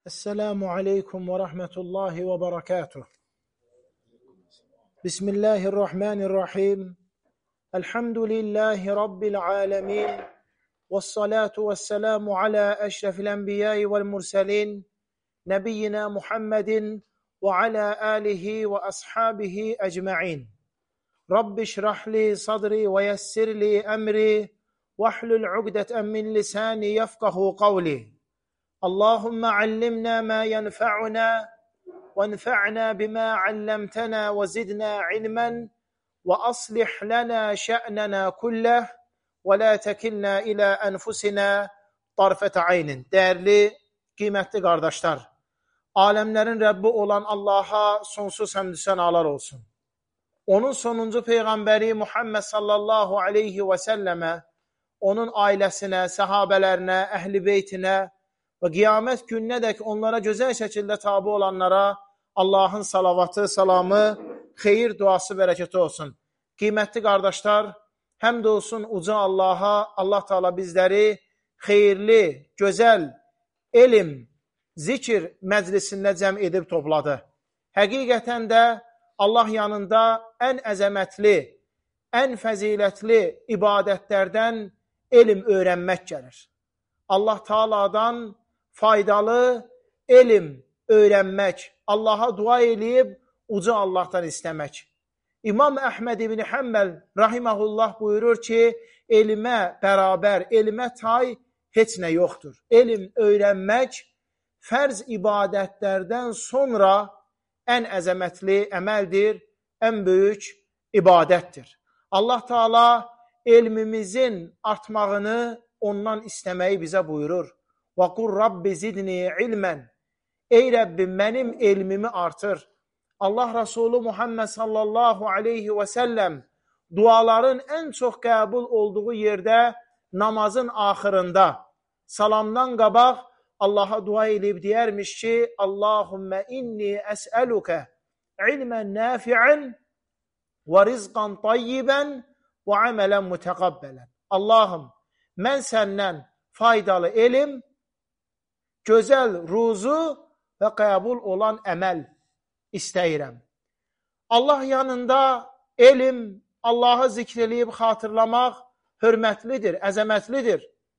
Esselamu aleykum ve rahmetullahi ve berekatuh. Bismillahirrahmanirrahim. Elhamdülillahi Rabbil alemin. Vessalatu vesselamu ala eşrefil enbiyai vel murselin. Nebiyyina Muhammedin ve ala alihi ve ashabihi ecma'in. Rabbi şrahli sadri ve yessirli emri. Vahlul ugdeten min lisani yefkahu kavli. اللهم علمنا ما ينفعنا وانفعنا بما علمتنا وزدنا علما وأصلح لنا شأننا كله ولا تكلنا إلى أنفسنا طرفة عين. Değerli, kıymetli kardeşler, alemlerin Rabbi olan Allah'a sonsuz hamdü senalar olsun. Onun sonuncu peygamberi Muhammed sallallahu aleyhi ve selleme, onun ailesine, sahabelerine, ehli beytine ve kıyamet gününe dek onlara güzel şekilde tabi olanlara Allah'ın salavatı, salamı, xeyir, duası, bereketi olsun. Kıymetli kardeşler, həmd olsun uca Allah'a, Allah Teala bizleri xeyirli, güzel, elm, zikir məclisində cəm edib topladı. Həqiqətən də Allah yanında ən əzəmətli, ən fəzilətli ibadətlərdən elm öyrənmək gəlir. Allah Teala'dan faydalı elm öyrənmək, Allah'a dua eləyib uca Allah'tan istəmək. İmam Əhməd ibn Həmməl rahiməhullah buyurur ki, elmə bərabər, elmə tay heç nə yoxdur. Elm öyrənmək fərz ibadətlərdən sonra ən əzəmətli əməldir, ən böyük ibadətdir. Allah Teala elmimizin artmağını ondan istəməyi bizə buyurur. وَقُلْ رَبِّ زِدْنِي عِلْمًا Ey Rəbbim, mənim elmimi artır. Allah Resulü Muhammed sallallahu aleyhi ve sellem duaların en çok qəbul olduğu yerde namazın axırında salamdan qabaq Allah'a dua edib deyərmiş ki, Allahümme inni əs'əluke ilmən nafi'ən və rizqan tayyibən və əmələn mütəqabbələn. Allahım, mən səndən faydalı elm, gözəl ruzu və qəbul olan əməl istəyirəm. Allah yanında elm, Allahı zikr eləyib xatırlamaq hörmətlidir, əzəmətlidir.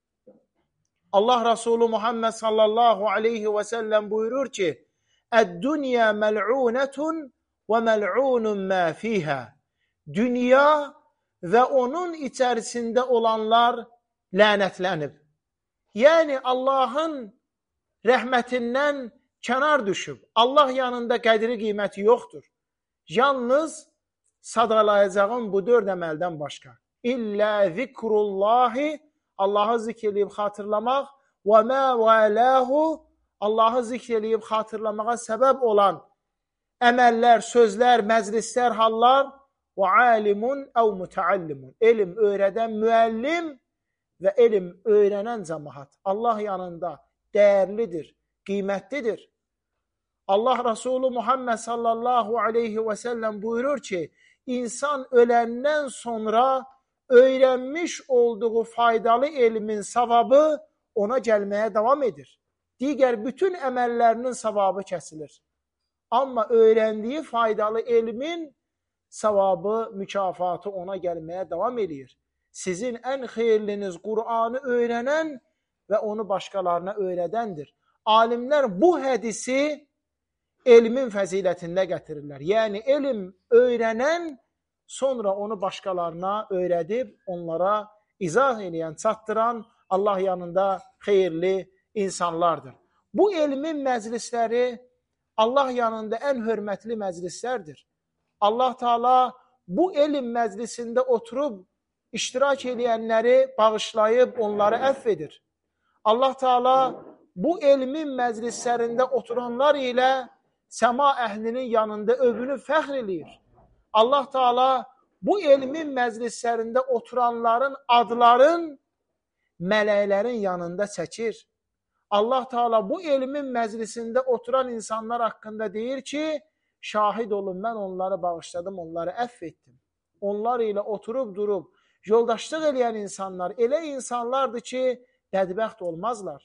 Allah Resulü Muhammed sallallahu aleyhi ve sellem buyurur ki, Əd-dünya məl'unətun və məl'unun mə fiyhə. Dünya və onun içərisində olanlar lənətlənib. Yəni Allah'ın rəhmətindən kənar düşüb. Allah yanında qədri qiyməti yoxdur. Yalnız sadalayacağım bu dörd əməldən başqa. İllə zikrullahi, Allah'ı zikr eləyib xatırlamaq və mə vələhu, Allah'ı zikr eləyib xatırlamağa səbəb olan əməllər, sözlər, məclislər, hallar və alimun əv mütəallimun. Elm öyrədən müəllim və elm öyrənən cəmaat Allah yanında dəyərlidir, qiymətlidir. Allah Resulü Muhammed sallallahu aleyhi ve sellem buyurur ki, insan öləndən sonra öyrənmiş olduğu faydalı elmin savabı ona gəlməyə davam edir. Digər bütün əməllərinin savabı kəsilir. Amma öyrəndiyi faydalı elmin savabı, mükafatı ona gəlməyə davam edir. Sizin ən xeyirliniz Qur'anı öyrənən və onu başqalarına öyrədəndir. Alimlər bu hədisi elmin fəzilətində gətirirlər. Yəni elm öyrənən, sonra onu başqalarına öyrədib, onlara izah edən, çatdıran Allah yanında xeyirli insanlardır. Bu elmin məclisləri Allah yanında ən hörmətli məclislərdir. Allah Teala bu elm məclisində oturub iştirak edənləri bağışlayıb onları əfv edir. Allah Teala bu elmin məclislərində oturanlar ilə səma əhlinin yanında övünüb fəxr eləyir. Allah Teala bu elmin məclislərində oturanların adların mələklərin yanında çəkir. Allah Teala bu elmin məclisində oturan insanlar haqqında deyir ki, şahid olun, mən onları bağışladım, onları əfv etdim. Onlar ilə oturub durub yoldaşlıq eləyən insanlar elə insanlardır ki, bədbəxt olmazlar.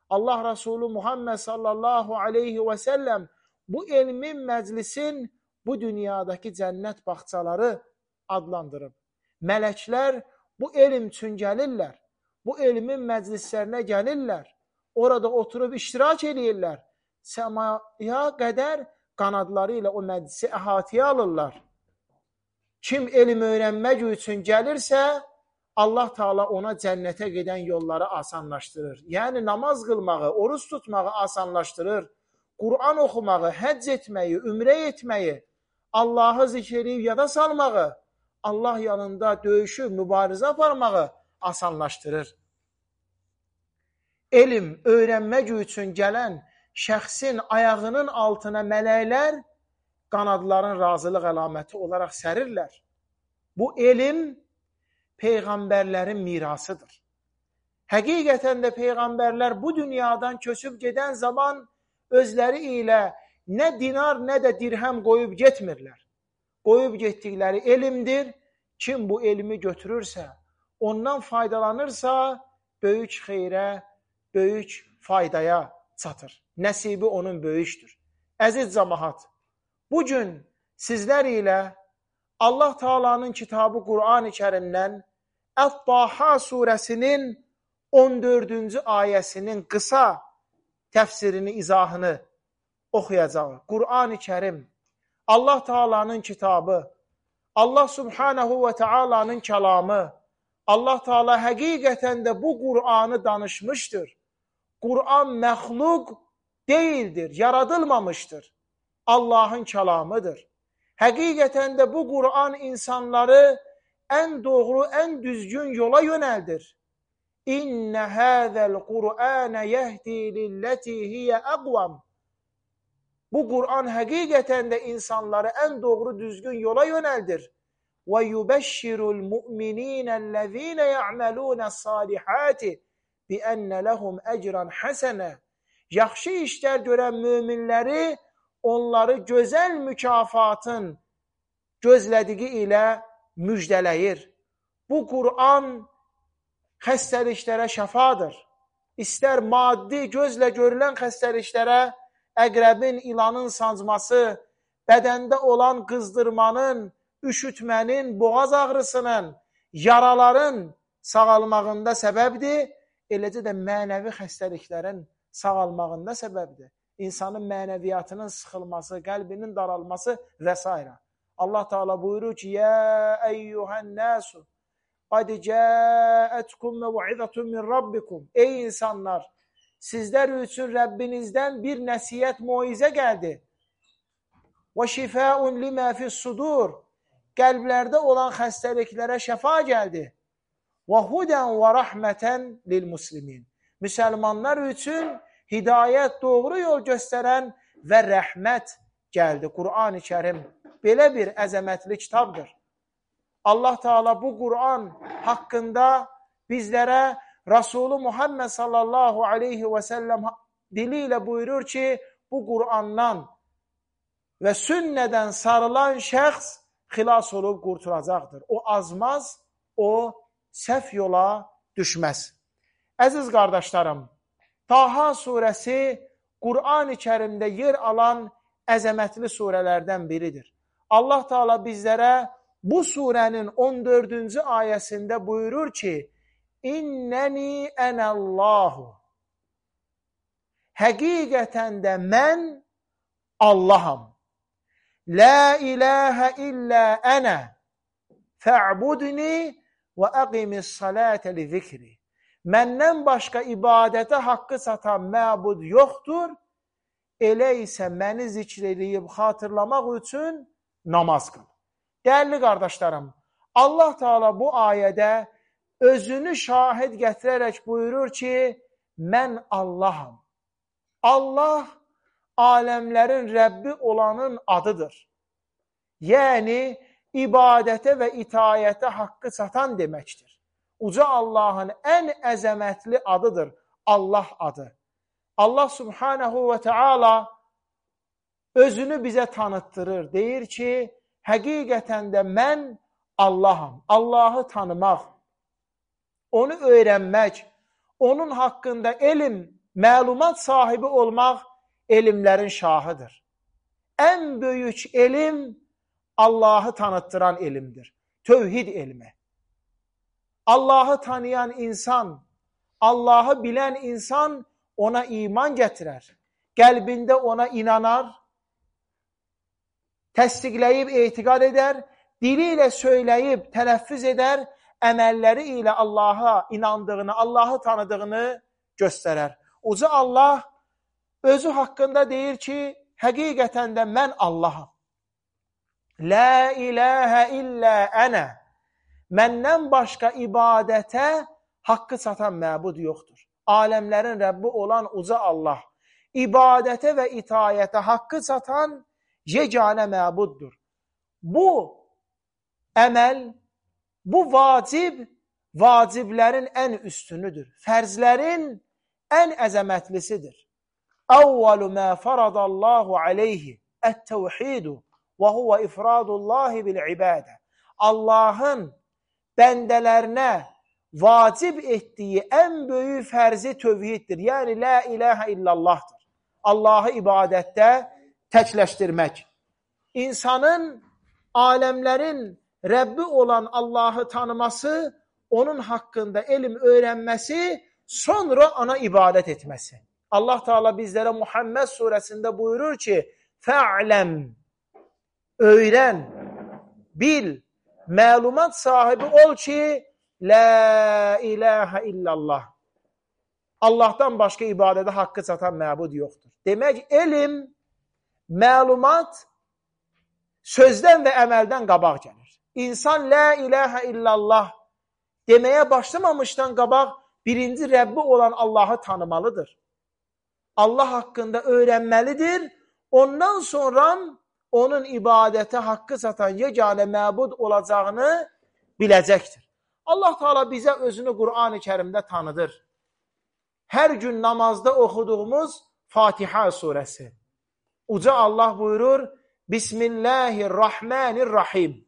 Allah Resulü Muhammed sallallahu aleyhi və səlləm bu elmin məclisin bu dünyadakı cənnət bağçaları adlandırıb. Mələklər bu elm üçün gəlirlər, bu elmin məclislərinə gəlirlər, orada oturub iştirak edirlər, səmaya qədər qanadları ilə o məclisi əhatəyə alırlar. Kim elm öyrənmək üçün gəlirsə, Allah Teala ona cənnətə gedən yolları asanlaşdırır. Yəni namaz qılmağı, oruç tutmağı asanlaşdırır. Qur'an oxumağı, həcc etməyi, ümrə etməyi, Allahı zikr edib yada salmağı, Allah yanında döyüşüb, mübarizə aparmağı asanlaşdırır. Elm öyrənmək üçün gələn şəxsin ayağının altına mələklər qanadların razılıq əlaməti olaraq sərirlər. Bu elm peyğəmbərlərin mirasıdır. Həqiqətən də peyğəmbərlər bu dünyadan köçüb gedən zaman özləri ilə nə dinar, nə də dirhəm qoyub getmirlər. Qoyub getdikləri elmdir. Kim bu elmi götürürsə, ondan faydalanırsa, böyük xeyrə, böyük faydaya çatır. Nəsibi onun böyükdür. Əziz cəmaət, bugün sizlər ilə Allah Teala'nın kitabı Qur'an-ı Kərimdən Ət-Taha surəsinin 14-cü ayəsinin qısa təfsirini, izahını oxuyacağıq. Qur'an-ı Kərim, Allah Teala'nın kitabı, Allah Subhanahu ve Teala'nın kəlamı, Allah Teala həqiqətən də bu Qur'anı danışmışdır. Qur'an məxluq deyildir, yaradılmamışdır. Allahın kəlamıdır. Həqiqətən də bu Qur'an insanları ən doğru, ən düzgün yola yönəldir. İnnə həzəl Qur'anə yəhdi lilləti hiyyə əqvam. Bu Qur'an həqiqətən də insanları ən doğru, düzgün yola yönəldir. Və yubəşşirul mu'mininəl-ləzīnə ya'malunəs-salihati bi'ənnə ləhum əcran həsənə. Yaxşı işlər görən möminləri onları gözəl mükafatın gözlədiyi ilə müjdələyir. Bu Qur'an xəstəliklərə şəfadır. İstər maddi, gözlə görülən xəstəliklərə, əqrəbin, ilanın sancması, bədəndə olan qızdırmanın, üşütmənin, boğaz ağrısının, yaraların sağalmağında səbəbdir, eləcə də mənəvi xəstəliklərin sağalmağında səbəbdir. İnsanın mənəviyyatının sıxılması, qəlbinin daralması və s. Allah Teala buyurur ki, Yə əyyuhən nəsu, qad cəətkum məv'izətun min rabbikum. Ey insanlar, sizlər üçün Rəbbinizdən bir nəsiyyət, moizə gəldi. Və şifəun limə fissudur. Qəlblərdə olan xəstəliklərə şəfa gəldi. Və hudən və rəhmətən lilmuslimin. Müsəlmanlar üçün hidayət, doğru yol göstərən və rəhmət gəldi. Qur'an-ı Kərim belə bir əzəmətli kitabdır. Allah Teala bu Qur'an haqqında bizlərə Resulü Muhammed sallallahu aleyhi və səlləm dili ilə buyurur ki, bu Qur'andan və sünnədən sarılan şəxs xilas olub qurtulacaqdır. O azmaz, o səhv yola düşməz. Əziz qardaşlarım, Taha surəsi Qur'an-ı Kərimdə yer alan əzəmətli surələrdən biridir. Allah Teala bizlərə bu surənin 14-cü ayəsində buyurur ki, İnnəni ənəllahu. Həqiqətən də mən Allaham. La ilahə illə ənə fə'budni və əqimis salətə li zikri. Məndən başqa ibadətə haqqı satan məbud yoxdur, elə isə məni zikr edib xatırlamaq üçün namaz qıl. Dəyərli qardaşlarım, Allah Teala bu ayədə özünü şahid gətirərək buyurur ki, mən Allaham. Allah aləmlərin Rəbbi olanın adıdır. Yəni, ibadətə və itayətə haqqı çatan deməkdir. Uca Allahın ən əzəmətli adıdır, Allah adı. Allah Subhanahu və Teala özünü bizə tanıtdırır. Deyir ki, həqiqətən də mən Allaham. Allahı tanımaq, onu öyrənmək, onun haqqında elm, məlumat sahibi olmaq elmlərin şahıdır. Ən böyük elm Allahı tanıttıran elmdir. Tövhid elmi. Allahı tanıyan insan, Allahı bilən insan ona iman gətirər. Qəlbində ona inanar, təsdiqləyib etiqad edər, dili ilə söyləyib tələffüz edər, əməlləri ilə Allaha inandığını, Allahı tanıdığını göstərər. Uca Allah özü haqqında deyir ki, həqiqətən də mən Allaham. La ilahə illə ənə. Məndən başqa ibadətə haqqı çatan məbud yoxdur. Aləmlərin Rəbbi olan uca Allah, ibadətə və itayətə haqqı çatan yeganə məbuddur. Bu əməl, bu vacib, vaciblərin ən üstünüdür. Fərzlərin ən əzəmətlisidir. Əvvəlu mə faradallahu aleyhi ət-təvhidu və huvə ifradullahi bil-ibadə. Allahın bəndələrinə vacib etdiyi ən böyük fərzi tövhiddir. Yəni, la ilahə illallahdır. Allahı ibadətdə təkləşdirmək. İnsanın, aləmlərin Rəbbi olan Allahı tanıması, onun haqqında elm öyrənməsi, sonra ona ibadət etməsi. Allah Teala bizlərə Muhammed surəsində buyurur ki, fə'ləm, öyrən, bil, məlumat sahibi ol ki, la ilahə illallah. Allahdan başqa ibadətə haqqı çatan məbud yoxdur. Demək, elm, məlumat sözdən və əməldən qabaq gəlir. İnsan la ilahə illallah deməyə başlamamışdan qabaq birinci Rəbbi olan Allahı tanımalıdır. Allah haqqında öyrənməlidir. Ondan sonra onun ibadətə haqqı çatan yeganə məbud olacağını biləcəkdir. Allah Teala bizə özünü Qur'an-ı Kərimdə tanıdır. Hər gün namazda oxuduğumuz Fatihə surəsi. Uca Allah buyurur, Bismillahirrahmanirrahim.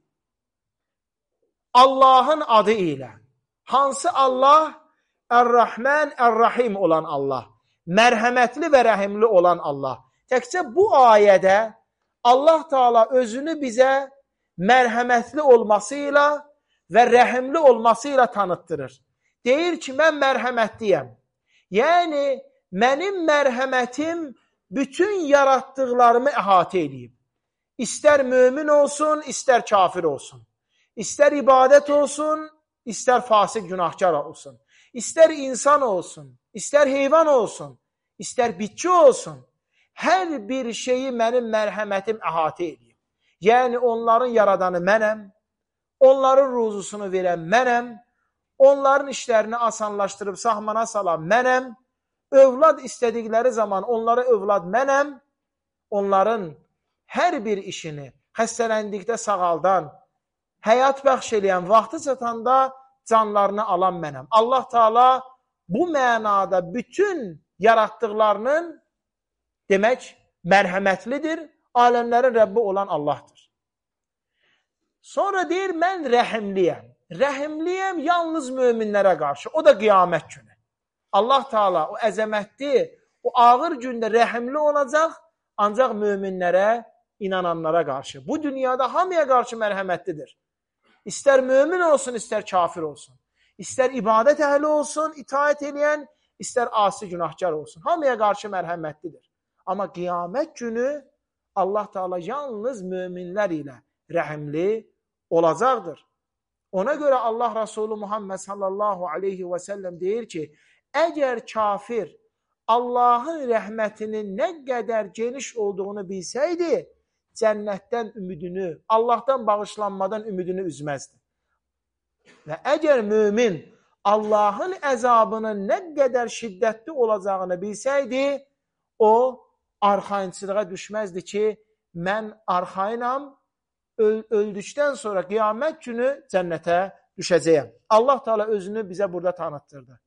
Allahın adı ilə. Hansı Allah? Ər-Rahman, Ər-Rahim olan Allah. Mərhəmətli və rəhimli olan Allah. Təkcə bu ayədə Allah Teala özünü bizə mərhəmətli olmasıyla və rəhimli olmasıyla tanıtdırır. Deyir ki, mən mərhəmətliyəm. Yəni, mənim mərhəmətim bütün yaratdıqlarımı əhatə edib. İstər mömin olsun, istər kafir olsun. İstər ibadət olsun, istər fasik günahkar olsun. İstər insan olsun, istər heyvan olsun, istər bitki olsun. Hər bir şeyi mənim mərhəmətim əhatə edib. Yəni, onların yaradanı mənəm, onların ruzusunu verən mənəm, onların işlərini asanlaşdırıb sahmana salan mənəm, övlad istədikləri zaman onlara övlad mənəm, onların hər bir işini xəstələndikdə sağaldan, həyat bəxş eləyən, vaxtı çatanda canlarını alan mənəm. Allah Teala bu mənada bütün yaratdıqlarının demək mərhəmətlidir, aləmlərin Rəbbi olan Allahdır. Sonra deyir, mən rəhimliyəm. Rəhimliyəm yalnız möminlərə qarşı. O da qiyamət günü. Allah Teala o əzəmətli, o ağır gündə rəhimli olacaq, ancaq möminlərə, inananlara qarşı. Bu dünyada hamıya qarşı mərhəmətlidir. İstər mömin olsun, istər kafir olsun. İstər ibadət əhli olsun, itaət eləyən, istər asi günahkar olsun. Hamıya qarşı mərhəmətlidir. Amma qiyamət günü Allah Teala yalnız möminlər ilə rəhimli olacaqdır. Ona görə Allah Resulü Muhammed sallallahu aleyhi və səlləm deyir ki, əgər kafir Allahın rəhmətinin nə qədər geniş olduğunu bilsəydi, cənnətdən ümidini, Allahdan bağışlanmadan ümidini üzməzdi. Və əgər mömin Allahın əzabının nə qədər şiddətli olacağını bilsəydi, o arxayınçılığa düşməzdi ki, mən arxayınam, öldükdən sonra qiyamət günü cənnətə düşəcəyəm. Allah Teala özünü bizə burada tanıtdırdı.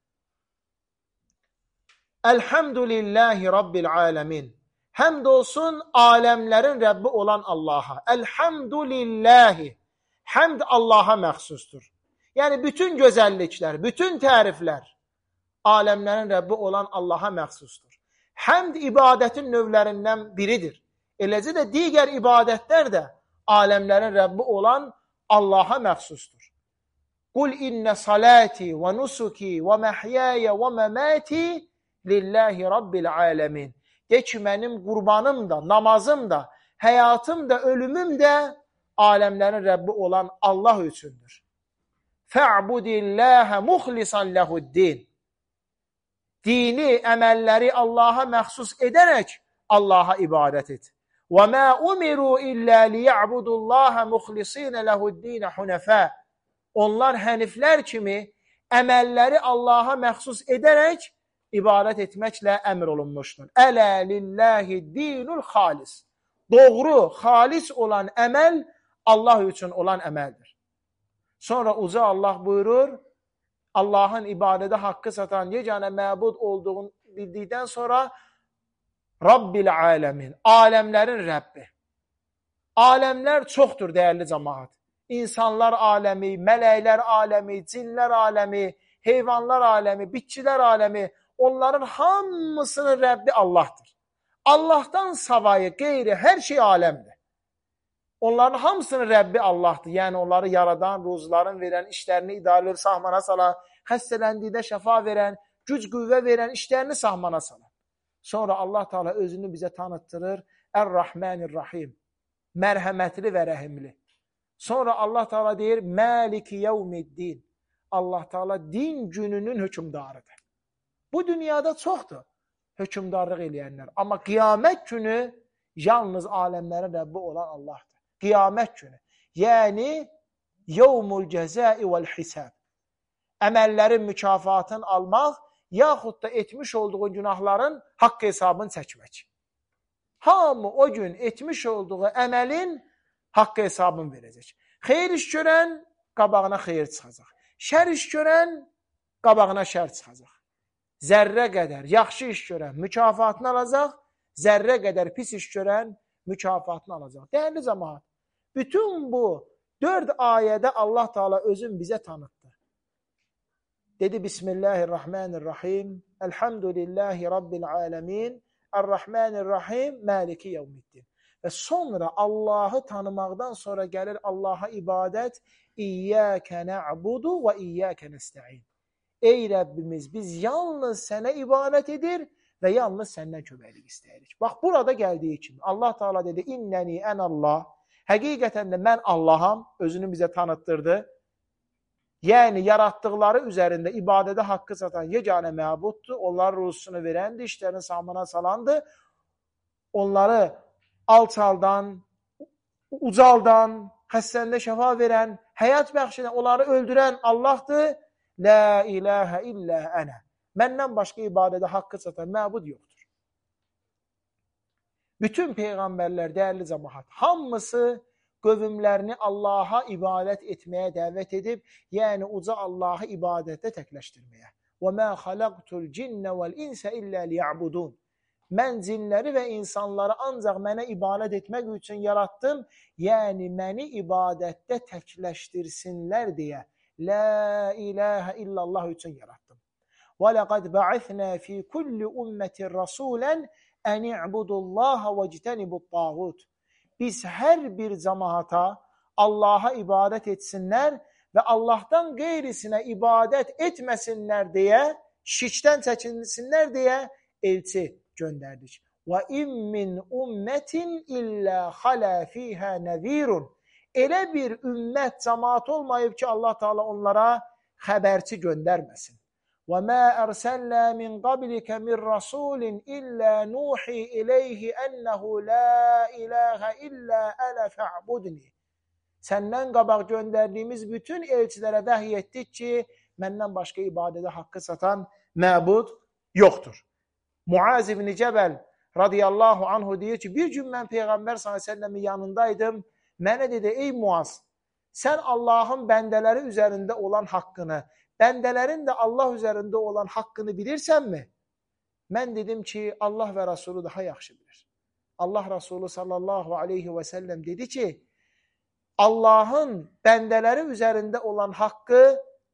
Elhamdülillahi Rabbil alemin. Həmd olsun aləmlərin Rəbbi olan Allaha. Elhamdülillahi. Həmd Allaha məxsusdur. Yəni bütün gözəlliklər, bütün təriflər aləmlərin Rəbbi olan Allaha məxsusdur. Həmd ibadətin növlərindən biridir. Eləcə də digər ibadətlər də aləmlərin Rəbbi olan Allaha məxsusdur. Qul innə salati və nusuki və məhyaya və məmati lillahi rabbil aləmin. De ki, mənim qurbanım da, namazım da, həyatım da, ölümüm də aləmlərin Rəbbi olan Allah üçündür. Fə'budilləhə muxlisan ləhuddin. Dini, əməlləri Allaha məxsus edərək Allaha ibadət et. وَمَا أُمِرُوا إِلَّا لِيَعْبُدُوا اللّٰهَ مُخْلِصِينَ لَهُ الدِّينَ حُنَفَاءَ. Onlar həniflər kimi əməlləri Allaha məxsus edərək ibadət etməklə əmr olunmuşdur. Ələ lillahi dinul xalis. Doğru, xalis olan əməl Allah üçün olan əməldir. Sonra uca Allah buyurur, Allahın ibadədə haqqı satan yeganə məbud olduğunu bildikdən sonra Rabbil aləmin, aləmlərin Rəbbi. Aləmlər çoxdur, dəyərli cəmaət. İnsanlar aləmi, mələklər aləmi, cinlər aləmi, heyvanlar aləmi, bitkilər aləmi, onların hamısının Rəbbi Allahdır. Allahdan savayı, qeyri, hər şey aləmdir. Onların hamısının Rəbbi Allahdır. Yəni, onları yaradan, ruzların verən, işlərini idarə edir, sahmana salan, xəstələndikdə şəfa verən, güc qüvvə verən, işlərini sahmana salan. Sonra Allah Teala özünü bizə tanıtdırır. Ər-Rahmanir-Rahim. Mərhəmətli və rəhimli. Sonra Allah Teala deyir, Maliki yevmiddin. Allah Teala din gününün hökümdarıdır. Bu dünyada çoxdur hökümdarlıq eləyənlər. Amma qiyamət günü yalnız aləmlərin Rəbbi olan Allahdır. Qiyamət günü. Yəni, yevmul cəzai vəl-hisab. Əməllərin mükafatını almaq, yaxud da etmiş olduğu günahların haqq hesabını çəkmək. Hamı o gün etmiş olduğu əməlin haqq hesabını verəcək. Xeyir iş görən qabağına xeyir çıxacaq. Şər iş görən qabağına şər çıxacaq. Zərrə qədər yaxşı iş görən mükafatını alacaq, zərrə qədər pis iş görən mükafatını alacaq. Dəyərli cəmaət, bütün bu 4 ayədə Allah Teala özün bizə tanıtdı. Dedi, Bismillahirrahmanirrahim, Elhamdülillahi Rabbil alemin, Ar-Rahmanir-Rahim, Maliki yevmiddin. Və sonra Allahı tanımaqdan sonra gəlir Allaha ibadət, İyyəkə nə'budu və İyyəkə nəstə'in. Ey Rəbbimiz, biz yalnız sənə ibadət edir və yalnız səndən köməklik istəyirik. Bax, burada gəldiyi kimi Allah Teala dedi, İnnəni ən Allah. Həqiqətən də mən Allaham, özünü bizə tanıtdırdı. Yəni, yaratdıqları üzərində ibadədə haqqı satan yeganə məbuddur. Onların ruzusunu verəndir, işlərini sahmana salandır. Onları alçaldan, ucaldan, xəstəndə şəfa verən, həyat bəxş edən, onları öldürən Allahdır. La ilahə illə ənə. Məndən başqa ibadədə haqqı satan məbud yoxdur. Bütün peyğəmbərlər, dəyərli cəmaət, hamısı qövmlərini Allaha ibadət etməyə dəvət edib, yəni uca Allahı ibadətdə təkləşdirməyə. وَمَا خَلَقْتُ الْجِنَّ وَالْاِنْسَ إِلَّا لِيَعْبُدُونَ. Mən cinləri və insanları ancaq mənə ibadət etmək üçün yaratdım, yəni məni ibadətdə təkləşdirsinlər deyə La ilahə illallah üçün yaratdım. وَلَقَدْ بَعِثْنَا فِي كُلِّ أُمَّةٍ رَسُولًا أَنِ اعْبُدُوا اللّٰهَ وَاجْتَنِبُوا الطَّاغُوتَ. Biz hər bir cəmaata Allaha ibadət etsinlər və Allahdan qeyrisinə ibadət etməsinlər deyə, şirkdən çəkinsinlər deyə elçi göndərdik. وَاِمْ مِنْ أُمَّةٍ إِلَّا خَلَى فِيهَا نَذ۪يرٌ. Elə bir ümmət, cəmaat olmayıb ki, Allah Teala onlara xəbərçi göndərməsin. وَمَا أَرْسَلْنَا مِنْ قَبْلِكَ مِنْ رَسُولٍ إِلَّا نُوحِي إِلَيْهِ أَنَّهُ لَا إِلَٰهَ إِلَّا أَنَا فَاعْبُدْنِي. Səndən qabaq göndərdiyimiz bütün elçilərə vəhiy etdik ki, məndən başqa ibadədə haqqı satan məbud yoxdur. Muaz ibn Cəbəl radiyallahu anhu deyir ki, bir gün mən Peyğəmbər s.ə.v-in yanındaydım. Mənə dedi, ey Muaz, sən Allahın bəndələri üzərində olan haqqını, bəndələrin də Allah üzərində olan haqqını bilirsənmi? Mən dedim ki, Allah və Rasulü daha yaxşı bilir. Allah Rasulü sallallahu aleyhi və səlləm dedi ki, Allahın bəndələri üzərində olan haqqı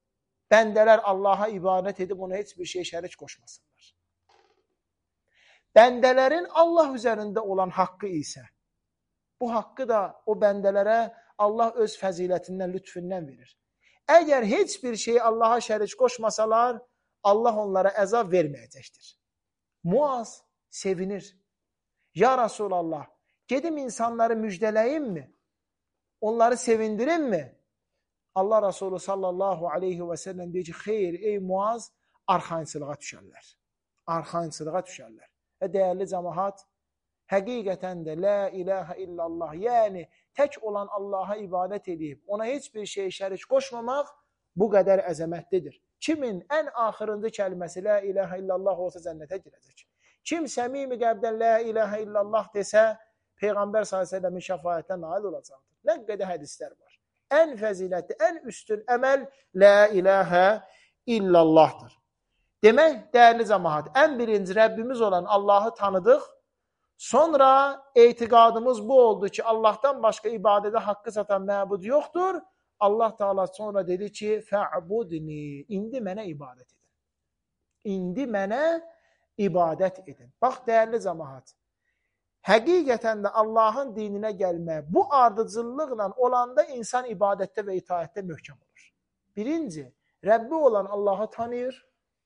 Bəndələr Allaha ibadət edib ona heç bir şey şərik qoşmasınlar. Bəndələrin Allah üzərində olan haqqı isə, bu haqqı da o bəndələrə Allah öz fəzilətindən, lütfündən verir. Əgər heç bir şey Allaha şərik qoşmasalar, Allah onlara əzab verməyəcəkdir. Muaz sevinir. Ya Rasulallah, gedim insanları müjdələyimmi? Onları sevindirimmi? Allah Resulü sallallahu aleyhi ve sellem deyir ki, xeyr, ey Muaz, arxayınçılığa düşərlər. Arxayınçılığa düşərlər. Və dəyərli cəmaat, həqiqətən də la ilahə illallah, yəni tək olan Allaha ibadət edib, ona heç bir şey şərik qoşmamaq bu qədər əzəmətlidir. Kimin ən axırıncı kəlməsi la ilahə illallah olsa cənnətə girəcək. Kim səmimi qəlbdən la ilahə illallah desə, Peyğəmbər s.ə.v-in şəfayətdən nail olacaqdır. Nə qədər hədislər var. Ən fəzilətli, ən üstün əməl la ilahə illallahdır. Demək, dəyərli cəmaat, ən birinci Rəbbimiz olan Allahı tanıdıq. Sonra etiqadımız bu oldu ki, Allahdan başqa ibadədə haqqı satan məbud yoxdur. Allah Teala sonra dedi ki, fə'budni, indi mənə ibadət edin. İndi mənə ibadət edin. Bax, dəyərli cəmaat, həqiqətən də Allahın dininə gəlmək, bu ardıcıllıqla olanda insan ibadətdə və itaətdə möhkəm olur. Birinci, Rəbbi olan Allahı tanıyır,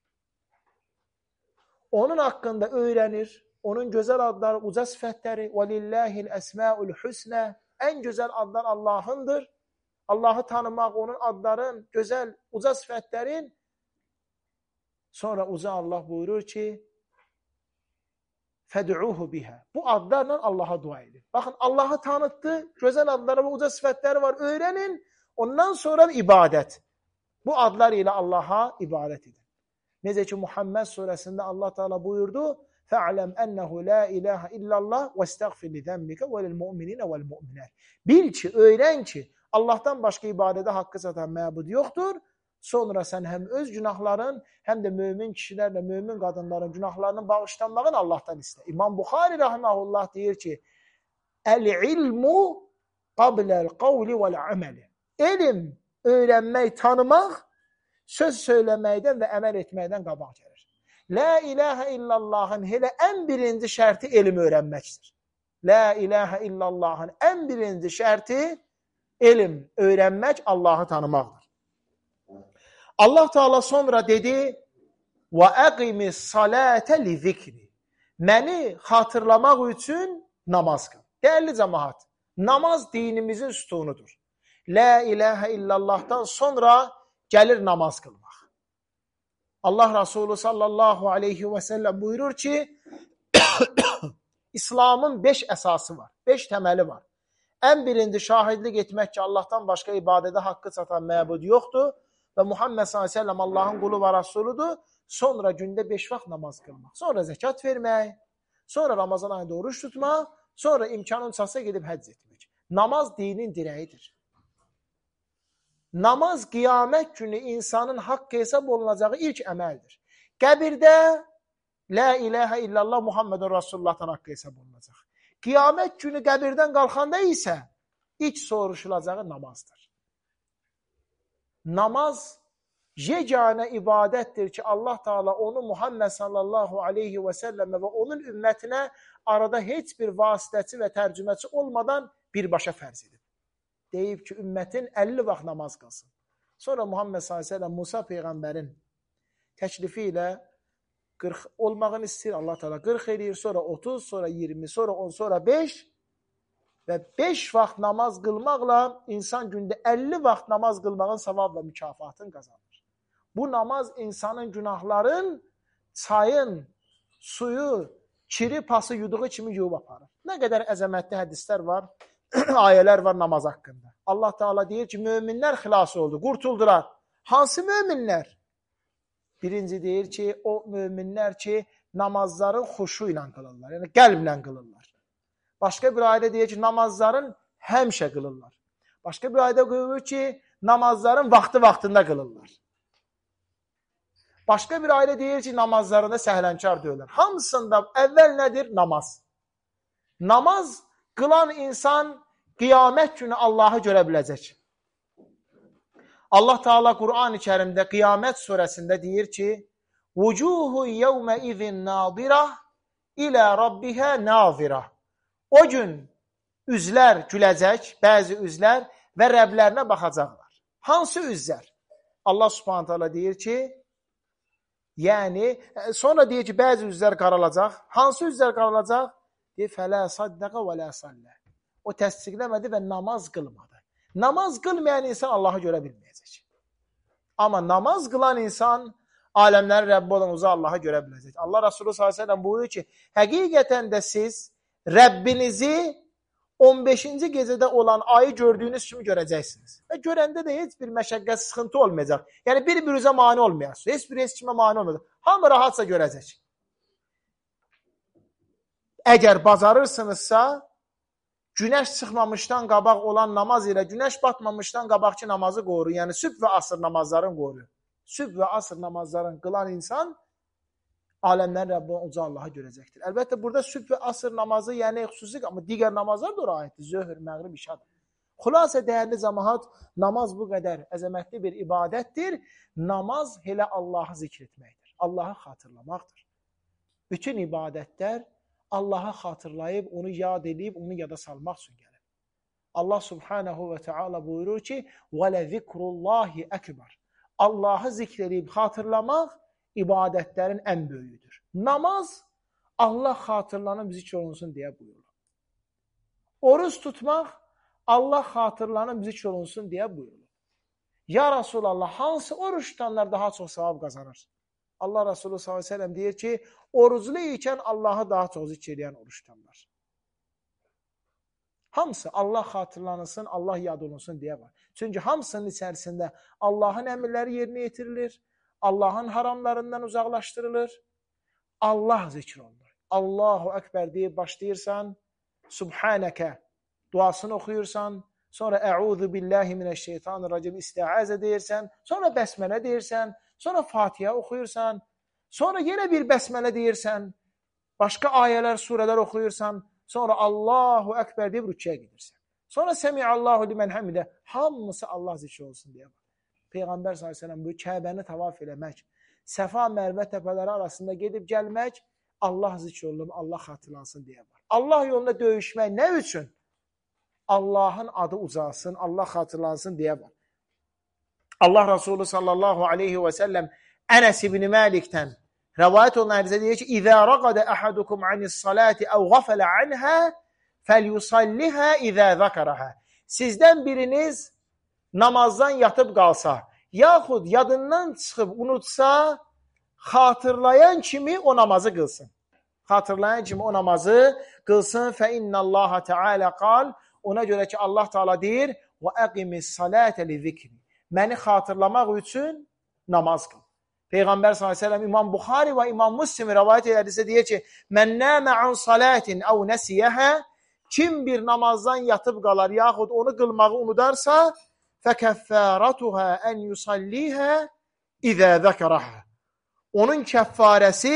onun haqqında öyrənir, onun gözəl adları, uca sifətləri, وَلِلَّهِ الْأَسْمَاءُ الْحُسْنَى, ən gözəl adlar Allahındır. Allahı tanımaq, onun adların, gözəl, uca sifətlərin. Sonra uca Allah buyurur ki, فَدْعُوهُ بِهَا. Bu adlarla Allaha dua edin. Baxın, Allahı tanıtdı, gözəl adları ve uca sifətləri var, öyrənin. Ondan sonra ibadət. Bu adlar ilə Allaha ibadət edin. Necə ki, Muhammed surəsində Allah Teala buyurdu, فَعْلَمْ أَنَّهُ لَا إِلَٰهَ إِلَّا اللّٰهِ وَاسْتَغْفِرْ لِذَنْبِكَ وَلِلْمُؤْمِنِينَ وَالْمُؤْمِنَاتِ. Bil ki, öyrən ki, Allahdan başqa ibadədə haqqı satan məbud yoxdur. Sonra sən həm öz günahların, həm də mömin kişilərlə, mömin qadınların günahlarının bağışlanmağını Allahdan istə. İmam Buxari rahimehullah deyir ki, El-ilmu qabləl qavli vəl-əməli. Elm, öyrənmək, tanımaq, söz söyləməkdən və əməl etməkdən qabaq gəlir. La ilahə illallahın elə ən birinci şərti elm öyrənməkdir. La ilahə illallahın ən birinci şərti elm öyrənmək, Allahı tanımaqdır. Allah Teala sonra dedi, وَاَقِمِ الصَّلَاةَ لِذِكْرِ. Məni xatırlamaq üçün namaz qıl. Dəyərli cəmaat, namaz dinimizin sütunudur. La ilahə illallahdan sonra gəlir namaz qılmaq. Allah Resulü sallallahu aleyhi ve sellem buyurur ki, İslamın 5 əsası var, 5 təməli var. Ən birinci şahidlik etmək ki, Allahdan başqa ibadədə haqqı satan məbud yoxdur və Muhammed s.ə.v Allahın qulu və Rasuludur. Sonra gündə 5 vaxt namaz qılmaq, sonra zəkat vermək, sonra Ramazan ayında oruç tutmaq, sonra imkanın çatsa gedib həcc etmək. Namaz dinin dirəyidir. Namaz qiyamət günü insanın haqqı hesab olunacağı ilk əməldir. Qəbirdə la ilahə illallah Muhammedun Rasulullahdan haqqı hesab olunacaq. Qiyamət günü qəbirdən qalxanda isə ilk soruşulacağı namazdır. Namaz yeganə ibadətdir ki, Allah Teala onu Muhammed sallallahu aleyhi ve sellem və onun ümmətinə arada heç bir vasitəçi və tərcüməçi olmadan birbaşa fərz edib. Deyib ki, ümmətin 50 vaxt namaz qılsın. Sonra Muhammed s.ə.v Musa Peyğəmbərin təklifi ilə 40 olmağını istəyir. Allah Teala 40 edir, sonra 30, sonra 20, sonra 10, sonra 5 və 5 vaxt namaz qılmaqla insan gündə 50 vaxt namaz qılmağın savab və mükafatını qazanır. Bu namaz insanın günahların, çayın, suyu, kiri pası yuduğu kimi yuyub aparır. Nə qədər əzəmətli hədislər var, ayələr var namaz haqqında. Allah Teala deyir ki, möminlər xilas oldu, qurtuldular. Hansı möminlər? Birinci deyir ki, o möminlər ki, namazların xuşu ilə qılırlar, yəni qəlblə qılırlar. Başqa bir ayədə deyir ki, namazların həmişə qılırlar. Başqa bir ayədə qılır ki, namazların vaxtında qılırlar. Başqa bir ayədə deyir ki, namazlarında səhlənkar deyirlər. Hamısında əvvəl nədir? Namaz. Namaz qılan insan qiyamət günü Allahı görə biləcək. Allah Teala Kur'an-ı Kerimdə Qiyamət surəsində deyir ki, "Vucuhu yevme izin nadirah ilə rabbihə nazirah." O gün üzlər güləcək, bəzi üzlər və Rəblərinə baxacaqlar. Hansı üzlər? Allah Subhanahu taala deyir ki, yəni sonra deyir ki, bəzi üzlər qaralacaq. Hansı üzlər qaralacaq? Deyir, "Fələ saddaqa və la sallə." O təsdiqləmədi və namaz qılmadı. Namaz qılmayan insan Allahı görə bilməyəcək. Amma namaz qılan insan aləmlərin Rəbbi olan uca Allahı görə biləcək. Allah Resulü s.ə.v buyuruyor ki, həqiqətən də siz Rəbbinizi 15-ci gecədə olan ayı gördüyünüz kimi görəcəksiniz. Və görəndə də heç bir məşəqqət, sıxıntı olmayacaq. Yəni bir-birinizə mane olmayasınız. Heç kimə mane olmayacaq. Hamı rahatsa görəcək. Əgər bacarırsınızsa, günəş çıxmamışdan qabaq olan namaz ilə günəş batmamışdan qabaqki namazı qoruyun. Yəni sübh və asr namazlarını qoruyun. Sübh və asr namazlarını qılan insan aləmlərin Rəbbi uca Allahı görəcəkdir. Əlbəttə, burada sübh və asr namazı, yəni xüsusi, amma digər namazlar da ora aiddir. Zöhr, məğrib, işadır. Xülasə, dəyərli cəmaət, namaz bu qədər əzəmətli bir ibadətdir. Namaz elə Allahı zikr etməkdir. Allahı xatırlamaqdır. Bütün ibadətlər Allahı xatırlayıb, onu yad edib, onu yada salmaq üçün gəlir. Allah Subhanahu və Teala buyurur ki, وَلَذِكْرُ اللّٰهِ أَكْبَرِ Allahı zikr edib xatırlamaq ibadətlərin ən böyüdür. Namaz Allah xatırlanıb zikr olunsun deyə buyurur. Oruç tutmaq Allah xatırlanıb zikr olunsun deyə buyurur. Ya Resulallah, hansı oruç tutanlar daha çox savab qazanır? Allah Resulü s.ə.v deyir ki, oruclu ikən Allahı daha çox zikr edən oruç tutanlar. Hamısı Allah xatırlanılsın, Allah yad olunsun deyə var. Çünki hamısının içərisində Allahın əmrləri yerinə yetirilir, Allahın haramlarından uzaqlaşdırılır, Allah zikr olunur. Allahu Ekber deyib başlayırsan, Subhanəkə duasını oxuyursan, sonra Əuzu billahi minəşşeytanirracim istiazə deyirsən, sonra bəsmələ deyirsən, sonra Fatihə oxuyursan, sonra yenə bir bəsmələ deyirsən, başqa ayələr, surələr oxuyursan, sonra Allahu Ekber deyib rüküyə gedirsən. Sonra Semiallahu limən həmidə, hamısı Allah zikr olsun deyə var. Peyğəmbər s.ə.v bu Kəbəni tavaf eləmək, Səfa Mərvə təpələri arasında gedib gəlmək, Allah zikr olunub, Allah xatırlansın deyə var. Allah yolunda döyüşmək nə üçün? Allahın adı ucalsın, Allah xatırlansın deyə var. Allah Resulü sallallahu aleyhi və səlləm Ənəs ibn Məlikdən rəvayət olunan hədisdə deyir ki, İzə rəqadə əhədukum anis-salati əv qafələ anhə fəlyusallihə izə zəkərəhə. Sizdən biriniz namazdan yatıb qalsa, yaxud yadından çıxıb unutsa, xatırlayan kimi o namazı qılsın. Xatırlayan kimi o namazı qılsın. Fə innəllaha teala qal. Ona görə ki, Allah Teala deyir, və əqimis-salətə li-zikri. Məni xatırlamaq üçün namaz qıl. Peyğəmbər s.ə.v İmam Buxari və İmam Müslim rəvayət edirsə deyir ki, mən nəmə an salatin əv nəsiyəhə, kim bir namazdan yatıb qalar, yaxud onu qılmağı unudarsa, fəkəffəratuhə ən yusallihə izə zəkərəhə. Onun kəffarəsi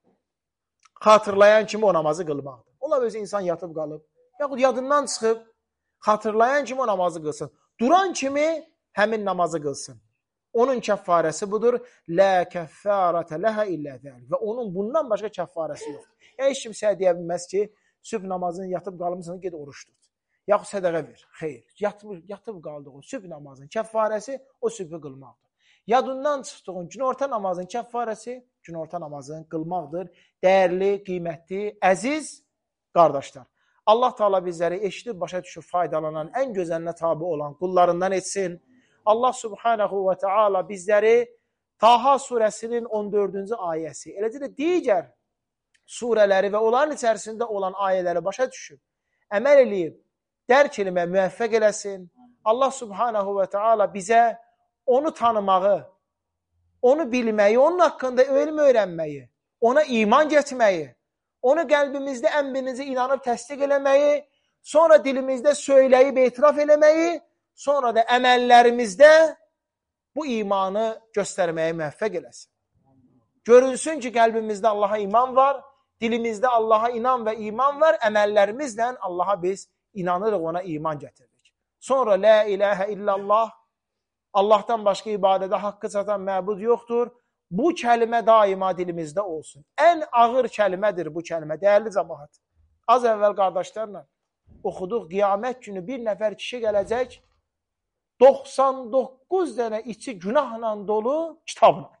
xatırlayan kimi o namazı qılmaqdır. Ola özü insan yatıb qalıb, yaxud yadından çıxıb, xatırlayan kimi o namazı qılsın. Duran kimi həmin namazı qılsın. Onun kəffarəsi budur. Lə kəffərətə ləhə illə zəlik. Və onun bundan başqa kəffarəsi yoxdur. Heç kimsə deyə bilməz ki, sübh namazını yatıb qalmışsan, ged oruç tut. Yaxud sədəqə ver. Xeyr. Yatıb qaldığın sübh namazının kəffarəsi o sübhü qılmaqdır. Yadından çıxdığın günorta namazının kəffarəsi günorta namazını qılmaqdır. Dəyərli, qiymətli, əziz qardaşlar. Allah Teala bizləri eşidib, başa düşüb, faydalanan, ən gözəlinə tabi olan qullarından etsin. Allah Subhanahu və Teala bizləri Taha surəsinin 14-cü ayəsi, eləcə də digər surələri və onların içərisində olan ayələri başa düşüb, əməl eləyib, dərk eləməyə müvəffəq eləsin. Allah Subhanahu və Teala bizə onu tanımağı, onu bilməyi, onun haqqında elm öyrənməyi, ona iman getməyi, onu qəlbimizdə ən birinci inanıb təsdiq eləməyi, sonra dilimizdə söyləyib etiraf eləməyi, sonra da əməllərimizdə bu imanı göstərməyə müvəffəq eləsin. Görünsün ki, qəlbimizdə Allaha iman var, dilimizdə Allaha inan və iman var, əməllərimizlə Allaha biz inanırıq, ona iman gətirdik. Sonra la ilahə illallah, Allah'tan başqa ibadətə haqqı çatan məbud yoxdur. Bu kəlmə daima dilimizdə olsun. Ən ağır kəlmədir bu kəlmə, dəyərli cəmaət. Az əvvəl qardaşlarla oxuduq, qiyamət günü bir nəfər kişi gələcək, 99 dənə içi günahla dolu kitabla.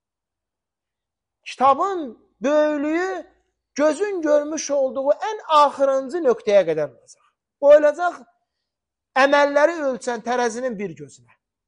Kitabın böyüklüyü gözün görmüş olduğu ən axırıncı nöqtəyə qədər olacaq. O olacaq əməlləri ölçən tərəzinin bir gözünə.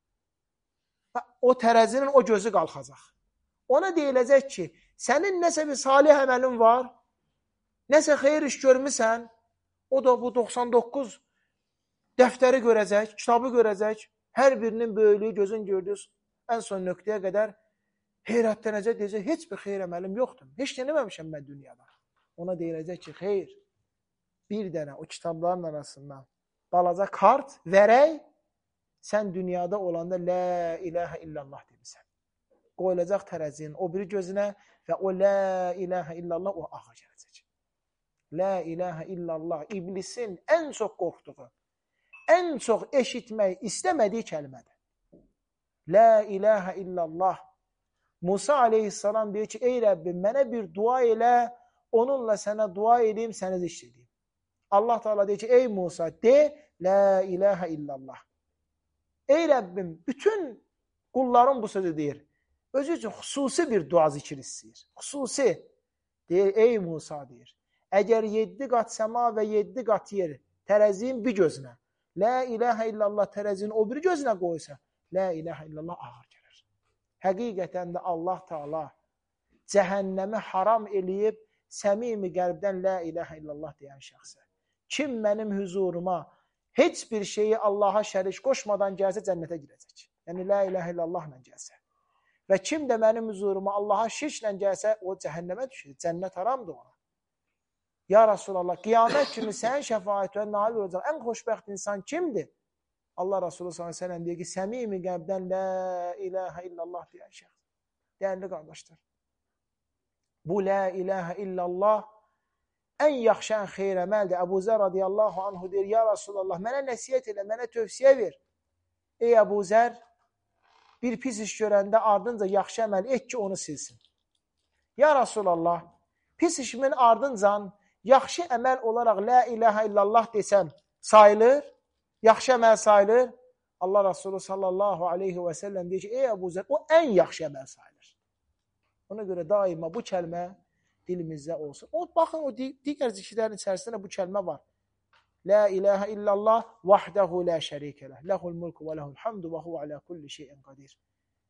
O tərəzinin o gözü qalxacaq. Ona deyiləcək ki, sənin nəsə bir salih əməlin var, nəsə xeyir iş görmüsən, o da bu 99 dəftəri görəcək, kitabı görəcək, hər birinin böyüklüyü gözün gördüyü ən son nöqtəyə qədər heyrətlənəcək, deyəcək, heç bir xeyir əməlim yoxdur. Heç deməmişəm mən dünyada. Ona deyiləcək ki, xeyr, bir dənə o kitabların arasından balaca kart, vərək, sən dünyada olanda la ilahə illallah demişsən. Qoyulacaq tərəzinin o biri gözünə və o la ilahə illallah o ağa gələcək. La ilahə illallah iblisin ən çox qorxduğu, ən çox eşitmək istəmədiyi kəlmədir. La ilahə illallah. Musa aleyhissalam deyir ki, ey Rəbbim, mənə bir dua elə, onunla sənə dua edeyim, səni zikr edeyim. Allah Teala deyir ki, ey Musa, de, la ilahə illallah. Ey Rəbbim, bütün qulların bu sözü deyir. Özü üçün xüsusi bir dua zikir istəyir. Xüsusi. Deyir, ey Musa deyir. Əgər 7 qat səma və 7 qat yer tərəziyin bir gözünə, la ilahə illallah tərəziyin o bir gözünə qoysa, la ilahə illallah ağır gəlir. Həqiqətən də Allah Teala cəhənnəmi haram eləyib, səmimi qəlbdən la ilahə illallah deyən şəxsə. Kim mənim huzuruma heç bir şeyi Allaha şərik qoşmadan gəlsə cənnətə girəcək. Yəni la ilahə illallahla gəlsə. Və kim də mənim huzuruma Allaha şirklə gəlsə, o cəhənnəmə düşür. Cənnət haramdır ona. Ya Rasulallah, qiyamət günü sənin şəfaətə nail olacaq ən xoşbəxt insan kimdir? Allah Resulü s.ə.v deyir ki, səmimi qəlbdən la ilahə illallah deyən şəxs. Dəyərli qardaşlar, bu la ilahə illallah ən yaxşı, ən xeyr əməldir. Əbu Zər radiyallahu anhu deyir, ya Rasulallah, mənə nəsiyyət elə, mənə tövsiyə ver. Ey Əbu Zər, bir pis iş görəndə ardınca yaxşı əməl et ki, onu silsin. Ya Rasulallah, pis işimin ardıncan yaxşı əməl olaraq la ilahə illallah desəm sayılır, yaxşı əməl sayılır. Allah Resulü sallallahu aleyhi və səlləm deyir ki, ey Əbu Zər, o ən yaxşı əməl sayılır. Ona görə daima bu kəlmə dilimizdə olsun. Baxın, o digər zikirlərin içərisində bu kəlmə var. La ilahə illallah vahdehu la şərikə ləh. Ləhul mulku və ləhul hamdu və huvə alə kulli şeyin qadir.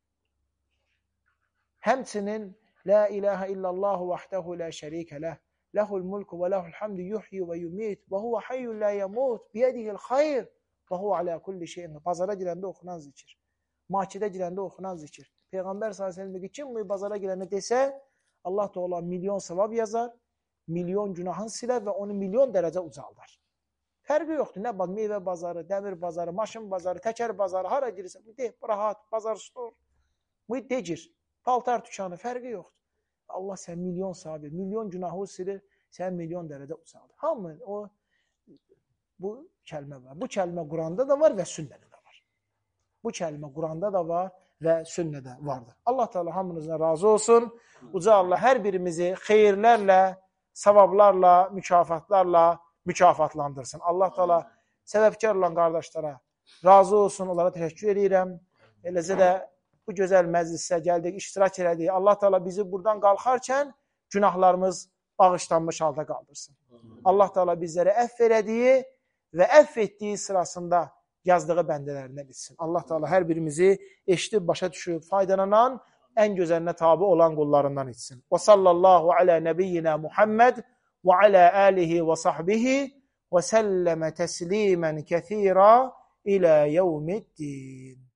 Həmçinin la ilahə illallah vahdehu la şərikə ləh. Ləhul mulku və ləhul hamdu yuhyi və yumit və huvə hayyun la yamut biyədihil xayr və huvə alə kulli şeyin qadir. Bazara girəndə oxunan zikir. Marketə girəndə oxunan zikir. Peyğəmbər s.ə.v ki, kim bu bazara girəndə desə, Allah Teala milyon savab yazar, milyon günahını silər və onu milyon dərəcə ucaldar. Fərqi yoxdur. Nə baz, meyvə bazarı, dəmir bazarı, maşın bazarı, təkər bazarı, hara girirsə, bu de, rahat, bazar stor, bu de gir, paltar dükanı, fərqi yoxdur. Allah sən milyon savab verir, milyon günahı silir, sən milyon dərəcə ucaldır. Hamı o, bu kəlmə var. Bu kəlmə Quranda da var və sünnədə də var. Bu kəlmə Quranda da var və sünnədə vardır. Allah Teala hamınızdan razı olsun. Uca Allah hər birimizi xeyirlərlə, savablarla, mükafatlarla mükafatlandırsın. Allah Teala səbəbkar olan qardaşlara razı olsun, onlara təşəkkür edirəm. Eləcə də bu gözəl məclisə gəldik, iştirak elədik. Allah Teala bizi buradan qalxarkən günahlarımız bağışlanmış halda qaldırsın. Allah Teala bizlərə əfv elədiyi və əfv etdiyi sırasında yazdığı bəndələrindən etsin. Allah Teala hər birimizi eşidib, başa düşüb, faydalanan, ən gözəlinə tabi olan qullarından etsin. Və sallallahu alə nəbiyyina Muhammed və alə alihi və sahbihi və səlləmə təslimən kəthira ilə yevmiddin.